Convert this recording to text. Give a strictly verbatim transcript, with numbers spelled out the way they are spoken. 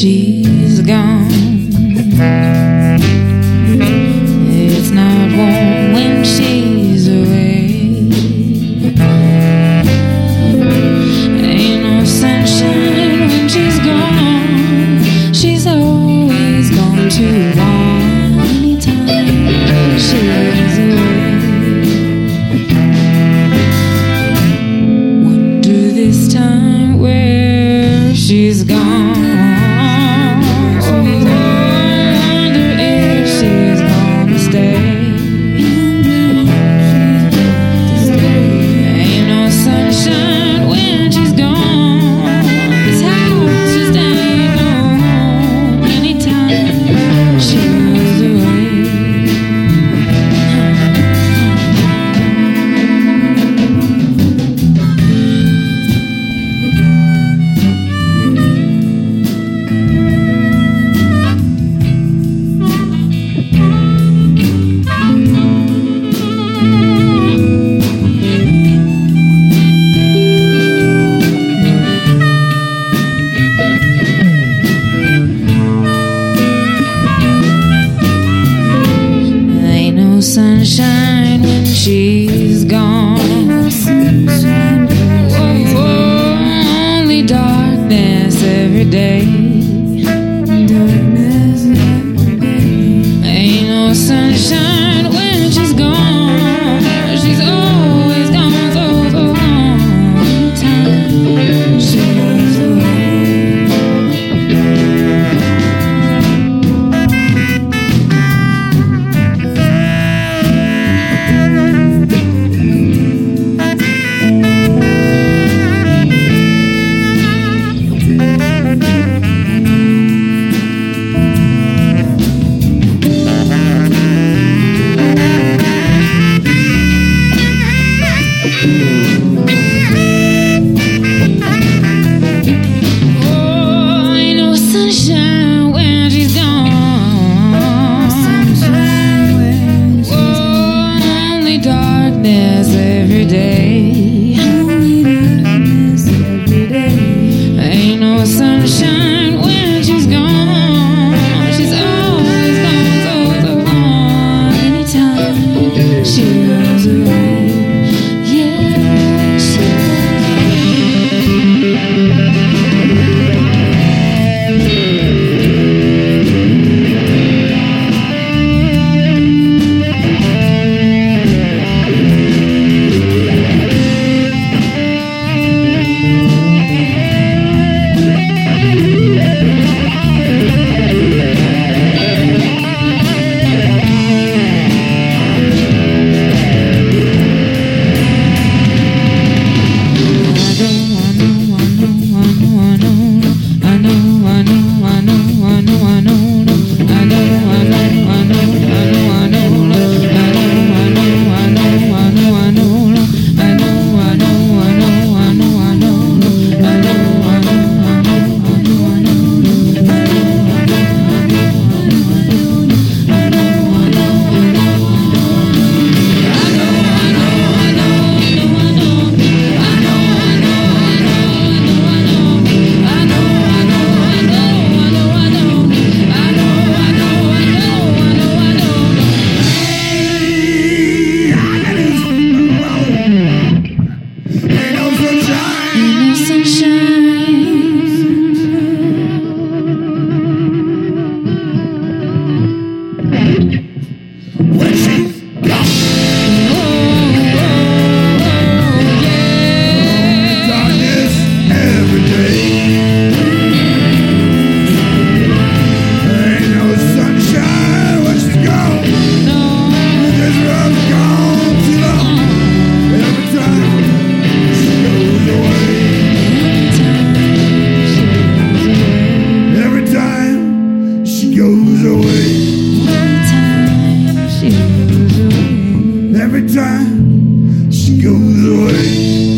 she's gone. It's not warm when she's away. Ain't no sunshine when she's gone. She's always gone too long. Anytime she's away, wonder this time where she's gone. Sunshine when she's gone. Whoa, only darkness every day. Ain't no sunshine when she's gone. She's always gone so, so long. Time she's away. Every day, ain't no sunshine when she's gone. She's always gone so, so long. Anytime she goes away, yeah, she every time she goes away.